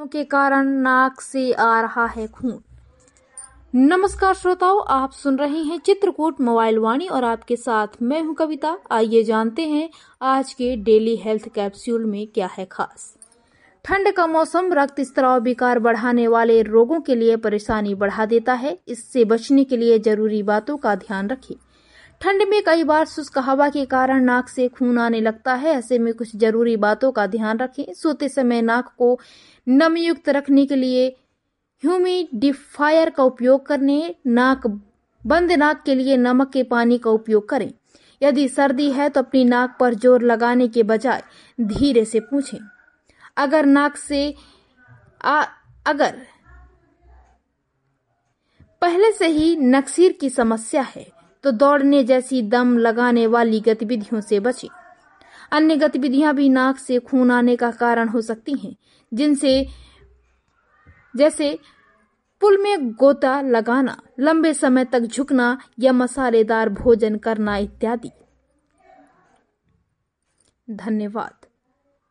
गतिविधियों के कारण नाक से आ रहा है खून। नमस्कार श्रोताओं, आप सुन रहे हैं चित्रकूट मोबाइल वाणी और आपके साथ मैं हूं कविता। आइए जानते हैं आज के डेली हेल्थ कैप्सूल में क्या है खास। ठंड का मौसम रक्त स्राव विकार बढ़ाने वाले रोगों के लिए परेशानी बढ़ा देता है। इससे बचने के लिए जरूरी बातों का ध्यान रखें। ठंड में कई बार शुष्क हवा के कारण नाक से खून आने लगता है। ऐसे में कुछ जरूरी बातों का ध्यान रखें। सोते समय नाक को नमीयुक्त रखने के लिए ह्यूमिडिफायर का उपयोग करने, बंद नाक के लिए नमक के पानी का उपयोग करें। यदि सर्दी है तो अपनी नाक पर जोर लगाने के बजाय धीरे से पूछें। अगर पहले से ही नक्सीर की समस्या है तो दौड़ने जैसी दम लगाने वाली गतिविधियों से बचें। अन्य गतिविधियां भी नाक से खून आने का कारण हो सकती हैं, जैसे पुल में गोता लगाना, लंबे समय तक झुकना या मसालेदार भोजन करना इत्यादि। धन्यवाद।